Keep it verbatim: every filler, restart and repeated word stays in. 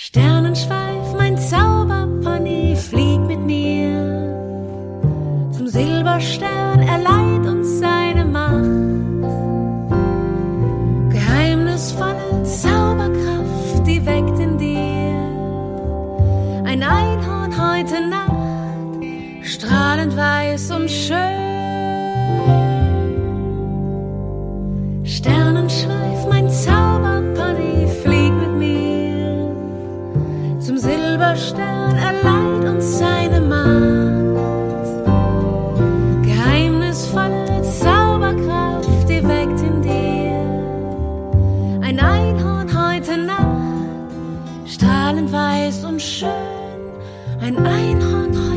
Sternenschweif, mein Zauberpony, flieg mit mir zum Silberstern, er leiht uns seine Macht. Geheimnisvolle Zauberkraft, die weckt in dir ein Einhorn heute Nacht, strahlend weiß und schön. Sternenschweif, mein Zauberpony, flieg mit mir zum Silberstern, er leiht uns seine Macht. Geheimnisvolle Zauberkraft, die weckt in dir ein Einhorn heute Nacht, strahlend weiß und schön, ein Einhorn heute Nacht.